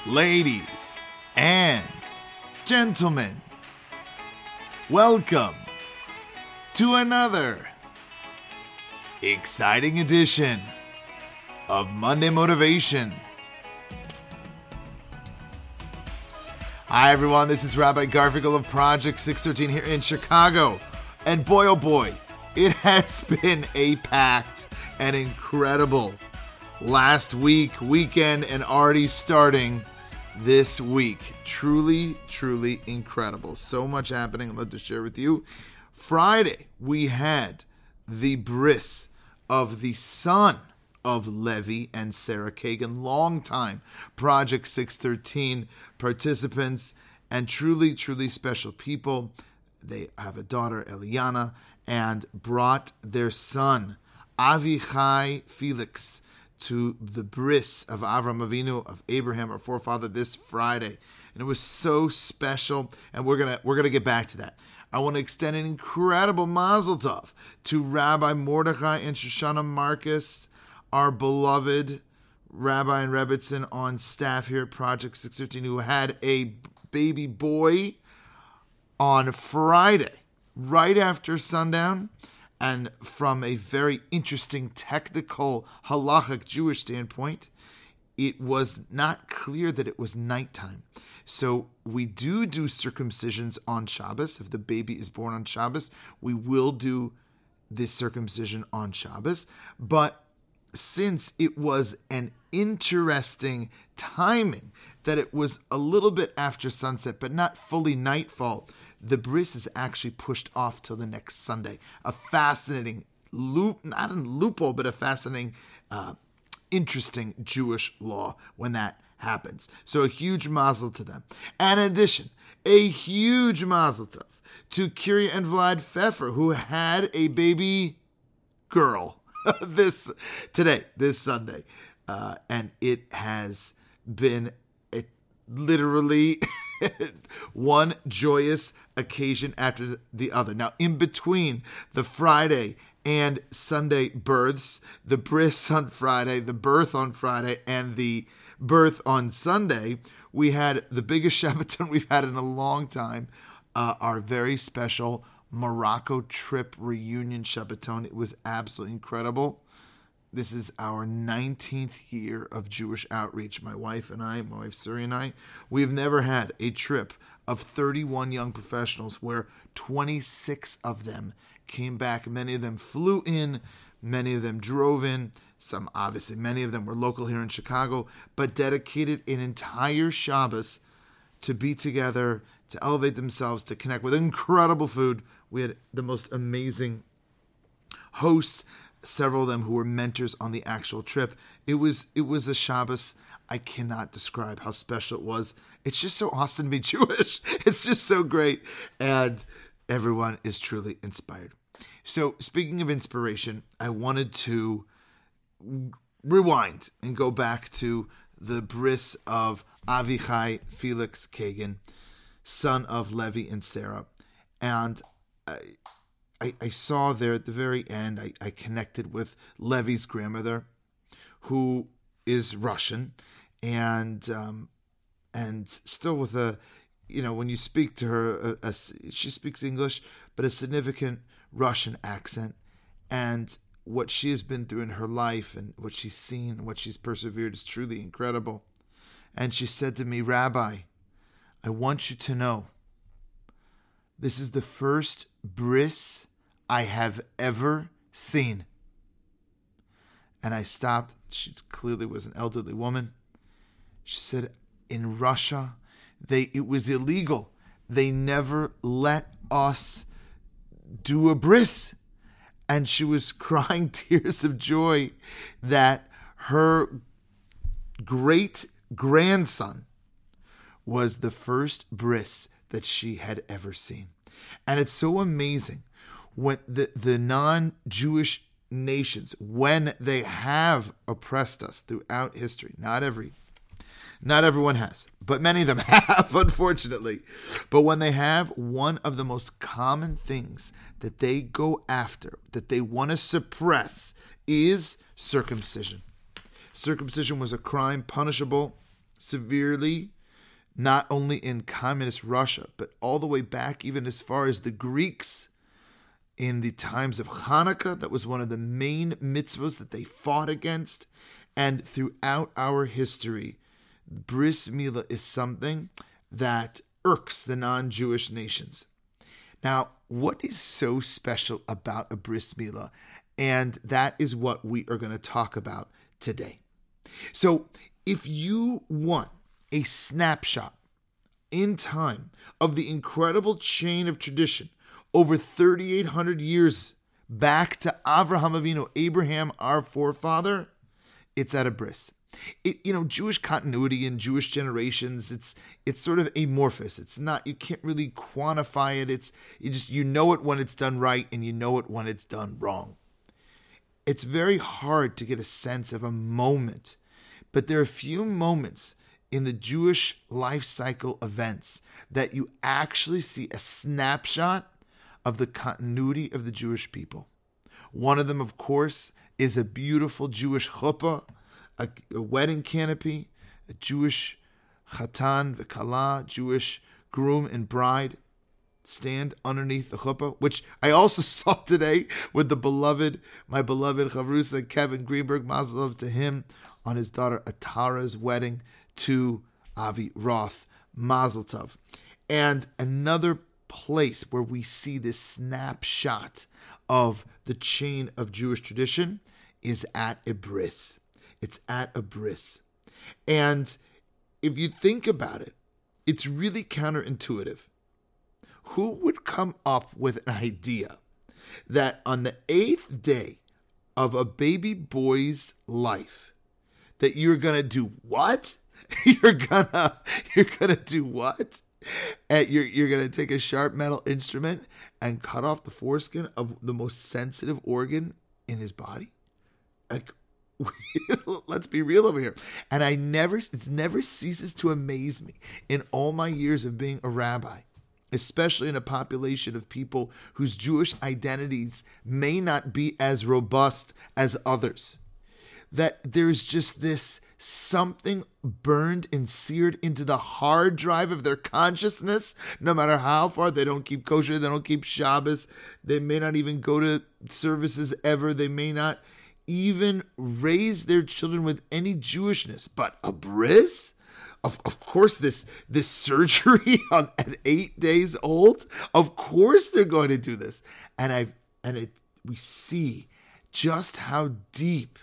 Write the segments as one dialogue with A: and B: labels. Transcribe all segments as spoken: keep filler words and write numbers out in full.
A: Ladies and gentlemen, welcome to another exciting edition of Monday Motivation. Hi everyone, this is Rabbi Garfinkel of Project six thirteen here in Chicago. And boy oh boy, it has been a packed and incredible last week, weekend, and already starting this week. Truly, truly incredible. So much happening I'd love to share with you. Friday, we had the bris of the son of Levi and Sarah Kagan, longtime Project six thirteen participants, and truly, truly special people. They have a daughter, Eliana, and brought their son, Avichai Felix, to the bris of Avram Avinu, of Abraham, our forefather, this Friday. And it was so special, and we're gonna we're gonna get back to that. I want to extend an incredible mazel tov to Rabbi Mordechai and Shoshana Marcus, our beloved Rabbi and Rebbitzin on staff here at Project six thirteen, who had a baby boy on Friday, right after sundown. And from a very interesting technical halachic Jewish standpoint, it was not clear that it was nighttime. So we do do circumcisions on Shabbos. If the baby is born on Shabbos, we will do this circumcision on Shabbos. But since it was an interesting timing, that it was a little bit after sunset, but not fully nightfall, the bris is actually pushed off till the next Sunday. A fascinating loop, not a loophole, but a fascinating, uh, interesting Jewish law when that happens. So a huge mazel to them. And in addition, a huge mazel tov to Kiria and Vlad Pfeffer, who had a baby girl this today, this Sunday. Uh, and it has been a, literally one joyous occasion after the other. Now, in between the Friday and Sunday births, the bris on Friday, the birth on Friday, and the birth on Sunday, we had the biggest Shabbaton we've had in a long time, uh, our very special Morocco trip reunion Shabbaton. It was absolutely incredible. This is our nineteenth year of Jewish outreach. My wife and I, my wife Suri and I, we've never had a trip of thirty-one young professionals where twenty-six of them came back. Many of them flew in, many of them drove in. Some, obviously, many of them were local here in Chicago, but dedicated an entire Shabbos to be together, to elevate themselves, to connect with incredible food. We had the most amazing hosts, several of them who were mentors on the actual trip. It was it was a Shabbos I cannot describe how special it was. It's just so awesome to be Jewish. It's just so great. And everyone is truly inspired. So speaking of inspiration, I wanted to rewind and go back to the bris of Avichai Felix Kagan, son of Levi and Sarah. And I I, I saw there at the very end, I, I connected with Levi's grandmother, who is Russian, and um, and still with a, you know, when you speak to her, a, a, she speaks English, but a significant Russian accent. And what she has been through in her life and what she's seen and what she's persevered is truly incredible. And she said to me, Rabbi, I want you to know, this is the first bris I have ever seen. And I stopped. She clearly was an elderly woman. She said, in Russia, they it was illegal. They never let us do a bris. And she was crying tears of joy that her great grandson was the first bris that she had ever seen. And it's so amazing when the, the non-Jewish nations, when they have oppressed us throughout history, not every, not everyone has, but many of them have, unfortunately. But when they have, one of the most common things that they go after, that they want to suppress, is circumcision. Circumcision was a crime punishable severely, not only in communist Russia, but all the way back even as far as the Greeks in the times of Hanukkah. That was one of the main mitzvahs that they fought against. And throughout our history, Bris Milah is something that irks the non-Jewish nations. Now, what is so special about a Bris Milah? And that is what we are going to talk about today. So, if you want a snapshot in time of the incredible chain of tradition over thirty-eight hundred years back to Avraham Avinu, Abraham, our forefather, it's at a bris. It, you know, Jewish continuity and Jewish generations, it's it's sort of amorphous. It's not, you can't really quantify it. It's you just, you know it when it's done right and you know it when it's done wrong. It's very hard to get a sense of a moment, but there are a few moments in the Jewish life cycle events that you actually see a snapshot of the continuity of the Jewish people. One of them, of course, is a beautiful Jewish chuppah, a, a wedding canopy, a Jewish chatan v'kala, Jewish groom and bride stand underneath the chuppah, which I also saw today with the beloved, my beloved chavrusa, Kevin Greenberg, mazel tov to him on his daughter Atara's wedding to Avi Roth, mazel tov. And another place where we see this snapshot of the chain of Jewish tradition is at a bris. It's at a bris. And if you think about it, it's really counterintuitive. Who would come up with an idea that on the eighth day of a baby boy's life, that you're going to do what? You're gonna, you're gonna do what? And you're you're gonna take a sharp metal instrument and cut off the foreskin of the most sensitive organ in his body? Like, let's be real over here. And I never, it never ceases to amaze me in all my years of being a rabbi, especially in a population of people whose Jewish identities may not be as robust as others, that there's just this something burned and seared into the hard drive of their consciousness, no matter how far. They don't keep kosher, they don't keep Shabbos, they may not even go to services ever, they may not even raise their children with any Jewishness, but a bris? Of, of course, this this surgery on, at eight days old, of course they're going to do this. And I and it we see just how deep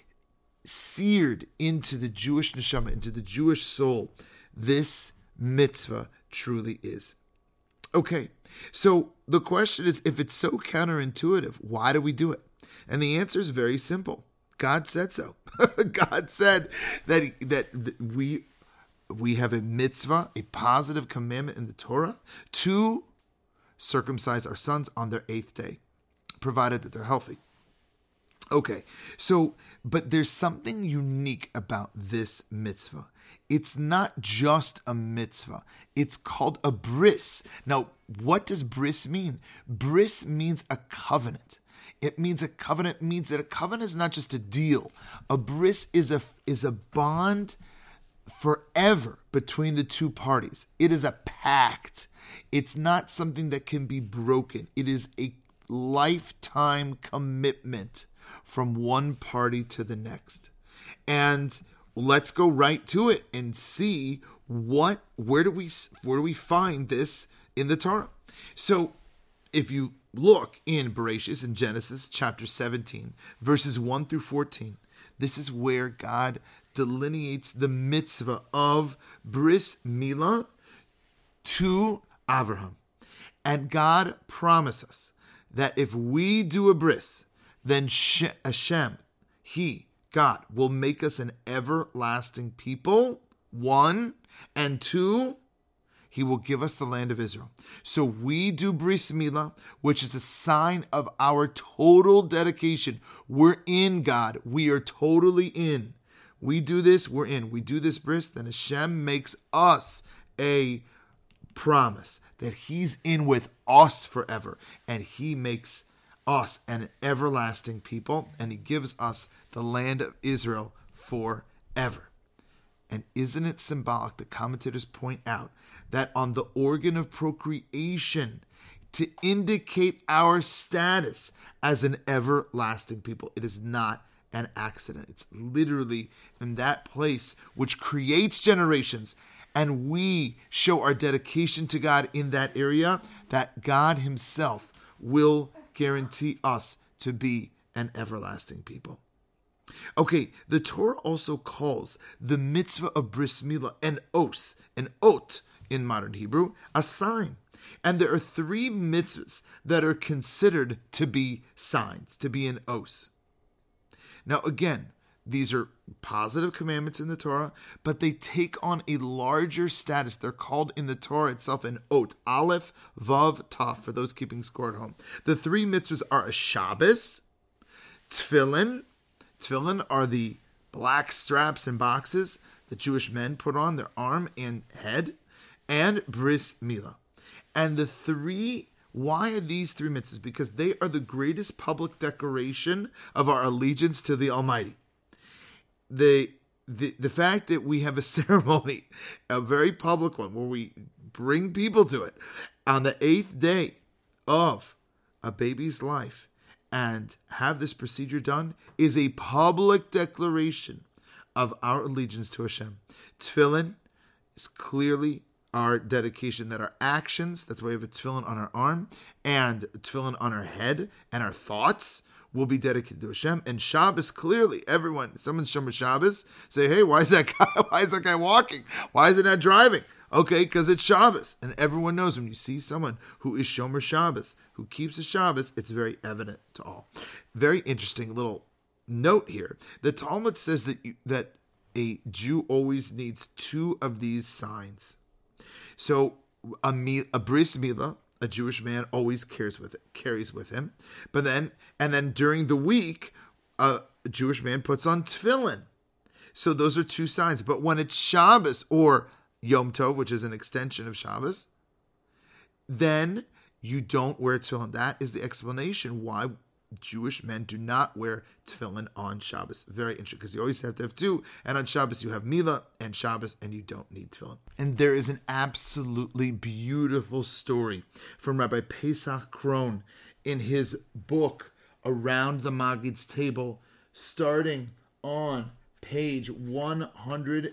A: seared into the Jewish neshama, into the Jewish soul, this mitzvah truly is. Okay, so the question is, if it's so counterintuitive, why do we do it? And the answer is very simple. God said so. God said that, that we, we have a mitzvah, a positive commandment in the Torah to circumcise our sons on their eighth day, provided that they're healthy. Okay, so, but there's something unique about this mitzvah. It's not just a mitzvah. It's called a bris. Now, what does bris mean? Bris means a covenant. It means a covenant means that a covenant is not just a deal. A bris is a is a bond forever between the two parties. It is a pact. It's not something that can be broken. It is a lifetime commitment from one party to the next. And let's go right to it and see what where do we where do we find this in the Torah. So if you look in Bereshis, in Genesis chapter seventeen, verses one through fourteen, this is where God delineates the mitzvah of Bris Milah to Avraham. And God promises that if we do a bris, then Hashem, He, God, will make us an everlasting people, one, and two, He will give us the land of Israel. So we do Bris Milah, which is a sign of our total dedication. We're in, God. We are totally in. We do this, we're in. We do this bris, then Hashem makes us a promise that He's in with us forever. And He makes us an everlasting people, and He gives us the land of Israel forever. And isn't it symbolic? The commentators point out that on the organ of procreation, to indicate our status as an everlasting people. It is not an accident. It's literally in that place which creates generations, and we show our dedication to God in that area, that God himself will guarantee us to be an everlasting people. Okay, the Torah also calls the mitzvah of bris milah an os, an ot in modern Hebrew, a sign. And there are three mitzvahs that are considered to be signs, to be an os. Now again, these are positive commandments in the Torah, but they take on a larger status. They're called in the Torah itself an ot, aleph, vav, taf, for those keeping score at home. The three mitzvahs are a Shabbos, tefillin. Tefillin are the black straps and boxes that Jewish men put on their arm and head, and bris milah. And the three, why are these three mitzvahs? Because they are the greatest public declaration of our allegiance to the Almighty. The, the, the fact that we have a ceremony, a very public one, where we bring people to it on the eighth day of a baby's life and have this procedure done is a public declaration of our allegiance to Hashem. Tefillin is clearly our dedication, that our actions, that's why we have a tefillin on our arm, and a tefillin on our head, and our thoughts will be dedicated to Hashem. And Shabbos, clearly, everyone, someone's Shomer Shabbos, say, hey, why is that guy, why is that guy walking? Why is it not driving? Okay, because it's Shabbos. And everyone knows when you see someone who is Shomer Shabbos, who keeps a Shabbos, it's very evident to all. Very interesting little note here. The Talmud says that you, that a Jew always needs two of these signs. So a, a bris milah, a Jewish man always carries with it, carries with him. But then, and then during the week, a Jewish man puts on tefillin. So those are two signs. But when it's Shabbos or Yom Tov, which is an extension of Shabbos, then you don't wear tefillin. That is the explanation why Jewish men do not wear tefillin on Shabbos. Very interesting, because you always have to have two, and on Shabbos you have milah and Shabbos, and you don't need tefillin. And there is an absolutely beautiful story from Rabbi Pesach Krohn in his book Around the Maggid's Table, starting on page one hundred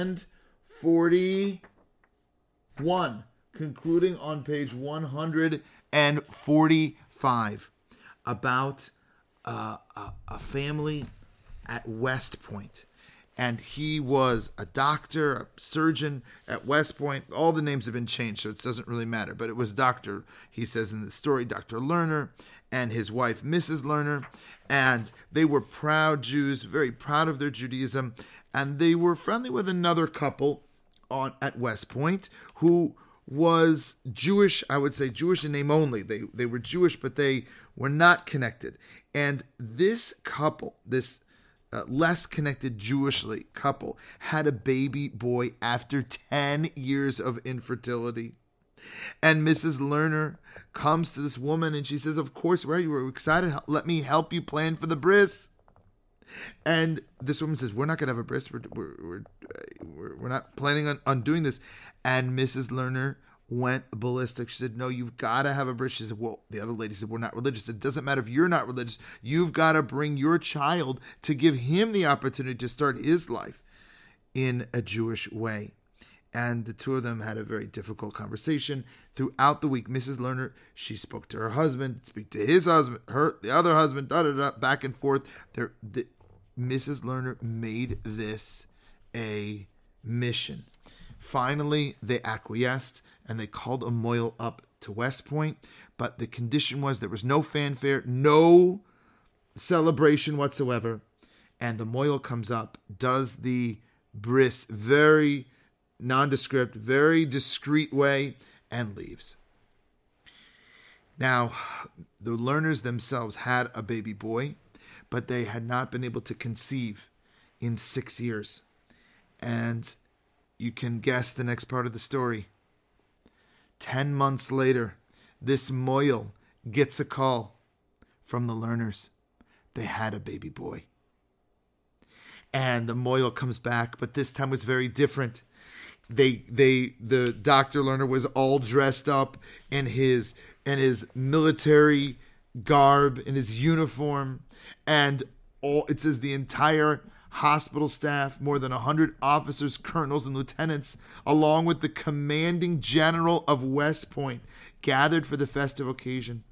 A: forty-one, concluding on page one hundred forty-five. About uh, a, a family at West Point. And he was a doctor, a surgeon at West Point. All the names have been changed, so it doesn't really matter. But it was Doctor, he says in the story, Doctor Lerner, and his wife, Missus Lerner. And they were proud Jews, very proud of their Judaism. And they were friendly with another couple on at West Point who was Jewish, I would say Jewish in name only. They they were Jewish, but they were not connected. And this couple, this uh, less connected Jewishly couple, had a baby boy after ten years of infertility. And Missus Lerner comes to this woman and she says, of course, where are you? We're excited. Let me help you plan for the bris. And this woman says, we're not going to have a bris. We're, we're, we're, we're, we're not planning on, on doing this. And Missus Lerner went ballistic. She said, no, you've got to have a bris. She said, well, the other lady said, we're not religious. It doesn't matter if you're not religious. You've got to bring your child to give him the opportunity to start his life in a Jewish way. And the two of them had a very difficult conversation throughout the week. Missus Lerner, she spoke to her husband, speak to his husband, her, the other husband, da da da, back and forth. There, the, Missus Lerner made this a mission. Finally, they acquiesced and they called a moil up to West Point. But the condition was there was no fanfare, no celebration whatsoever. And the moil comes up, does the bris very nondescript, very discreet way, and leaves. Now, the Lerners themselves had a baby boy, but they had not been able to conceive in six years. And you can guess the next part of the story. Ten months later, this moil gets a call from the Lerners. They had a baby boy. and the moil comes back, but this time was very different. They, they, the doctor learner was all dressed up in his, in his military garb, in his uniform, and all, it says the entire hospital staff, more than one hundred officers, colonels, and lieutenants, along with the commanding general of West Point, gathered for the festive occasion.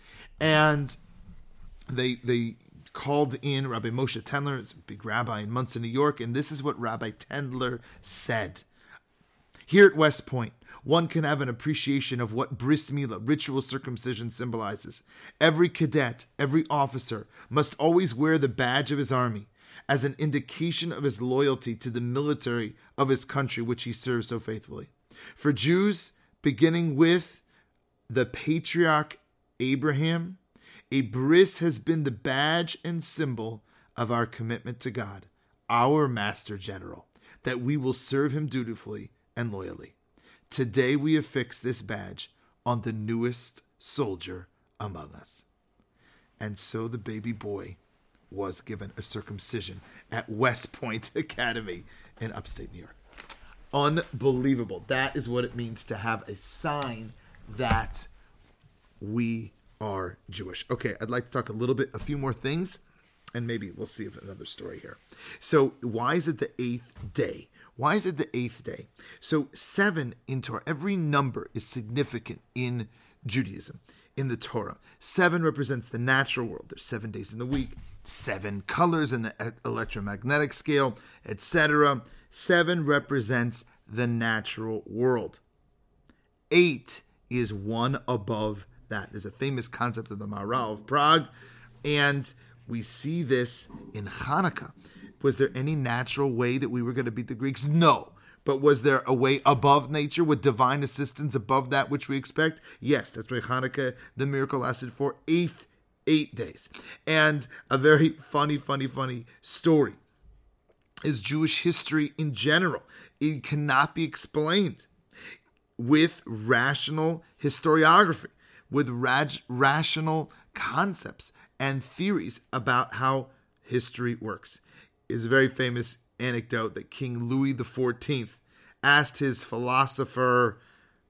A: And they they called in Rabbi Moshe Tendler, it's a big rabbi in Monsey, New York, and this is what Rabbi Tendler said. Here at West Point, one can have an appreciation of what bris milah, ritual circumcision, symbolizes. Every cadet, every officer must always wear the badge of his army as an indication of his loyalty to the military of his country, which he serves so faithfully. For Jews, beginning with the patriarch Abraham, a bris has been the badge and symbol of our commitment to God, our Master General, that we will serve him dutifully and loyally. Today we have fixed this badge on the newest soldier among us. And so the baby boy was given a circumcision at West Point Academy in upstate New York. Unbelievable. That is what it means to have a sign that we are Jewish. Okay, I'd like to talk a little bit, a few more things, and maybe we'll see if another story here. So why is it the eighth day? Why is it the eighth day? So seven in Torah, every number is significant in Judaism, in the Torah. Seven represents the natural world. There's seven days in the week, seven colors in the electromagnetic scale, et cetera. Seven represents the natural world. Eight is one above that. There's a famous concept of the Maharal of Prague, and we see this in Hanukkah. Was there any natural way that we were going to beat the Greeks? No. But was there a way above nature with divine assistance above that which we expect? Yes. That's why Hanukkah, the miracle, lasted for eight, eight days. And a very funny, funny, funny story is Jewish history in general. It cannot be explained with rational historiography, with rag- rational concepts and theories about how history works. Is a very famous anecdote that King Louis the fourteenth asked his philosopher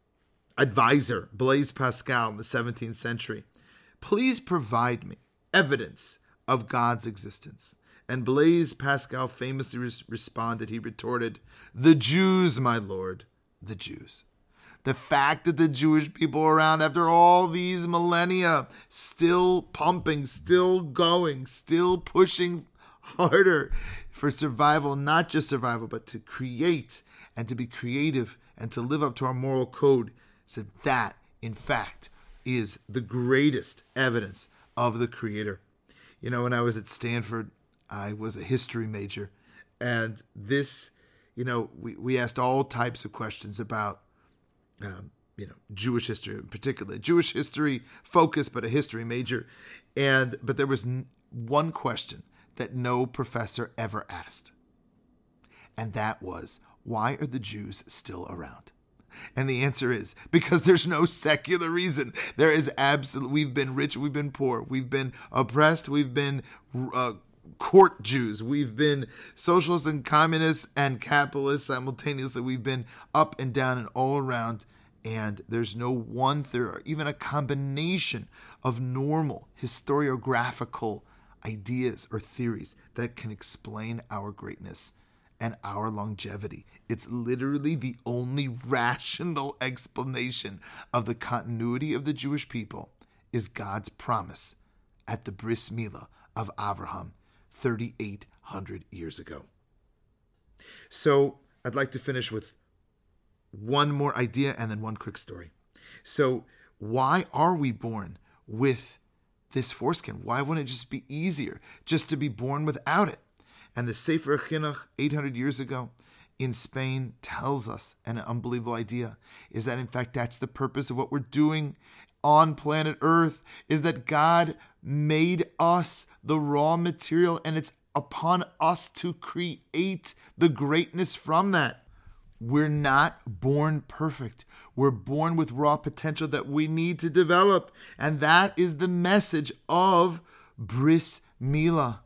A: advisor, Blaise Pascal, in the seventeenth century, please provide me evidence of God's existence. And Blaise Pascal famously res- responded, he retorted, the Jews, my lord, the Jews. The fact that the Jewish people are around after all these millennia, still pumping, still going, still pushing harder for survival, not just survival, but to create and to be creative and to live up to our moral code. So that, in fact, is the greatest evidence of the Creator. You know, when I was at Stanford, I was a history major, and this, you know, we, we asked all types of questions about, um, you know, Jewish history in particular, Jewish history focus, but a history major. And, but there was n- one question that no professor ever asked. And that was, why are the Jews still around? And the answer is, because there's no secular reason. There is absolute, we've been rich, we've been poor, we've been oppressed, we've been uh, court Jews, we've been socialists and communists and capitalists simultaneously. We've been up and down and all around. And there's no one theory, or even a combination of normal historiographical ideas or theories that can explain our greatness and our longevity. It's literally the only rational explanation of the continuity of the Jewish people is God's promise at the bris milah of Abraham thirty-eight hundred years ago. So I'd like to finish with one more idea and then one quick story. So why are we born with this foreskin? Why wouldn't it just be easier just to be born without it? And the Sefer Chinuch eight hundred years ago in Spain tells us an unbelievable idea, is that in fact that's the purpose of what we're doing on planet Earth, is that God made us the raw material and it's upon us to create the greatness from that. We're not born perfect. We're born with raw potential that we need to develop. And that is the message of bris milah.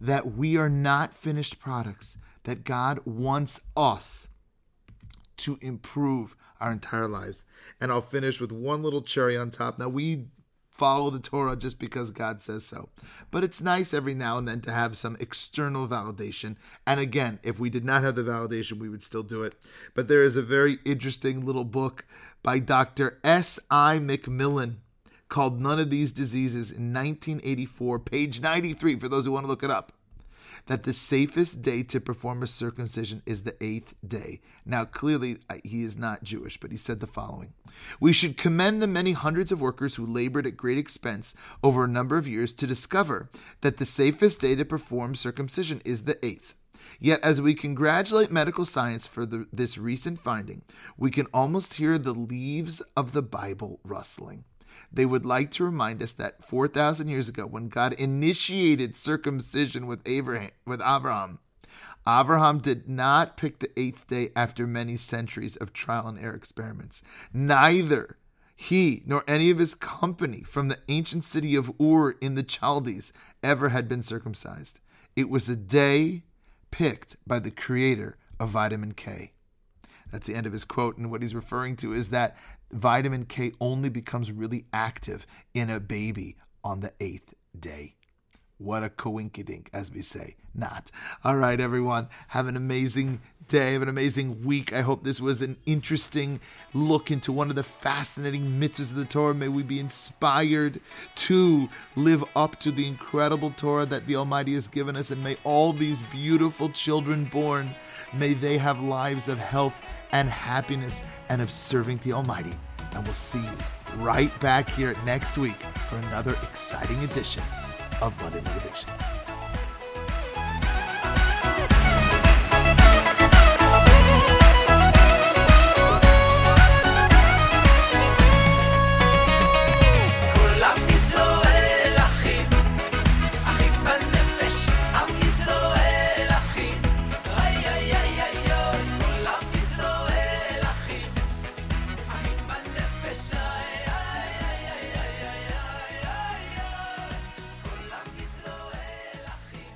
A: that we are not finished products, that God wants us to improve our entire lives. And I'll finish with one little cherry on top. Now, we follow the Torah just because God says so. But it's nice every now and then to have some external validation. And again, if we did not have the validation, we would still do it. But there is a very interesting little book by Doctor S I McMillan called None of These Diseases in nineteen eighty-four, page ninety-three, for those who want to look it up, that the safest day to perform a circumcision is the eighth day. Now, clearly, he is not Jewish, but he said the following: we should commend the many hundreds of workers who labored at great expense over a number of years to discover that the safest day to perform circumcision is the eighth. Yet, as we congratulate medical science for the, this recent finding, we can almost hear the leaves of the Bible rustling. They would like to remind us that four thousand years ago, when God initiated circumcision with Abraham, with Abraham, Abraham did not pick the eighth day after many centuries of trial and error experiments. Neither he nor any of his company from the ancient city of Ur in the Chaldees ever had been circumcised. It was a day picked by the creator of vitamin K. That's the end of his quote, and what he's referring to is that vitamin K only becomes really active in a baby on the eighth day. What a coinkydink, as we say. Not. All right, everyone. Have an amazing day. Have an amazing week. I hope this was an interesting look into one of the fascinating mitzvahs of the Torah. May we be inspired to live up to the incredible Torah that the Almighty has given us. And may all these beautiful children born, may they have lives of health and happiness and of serving the Almighty. And we'll see you right back here next week for another exciting edition of Monday Motivation.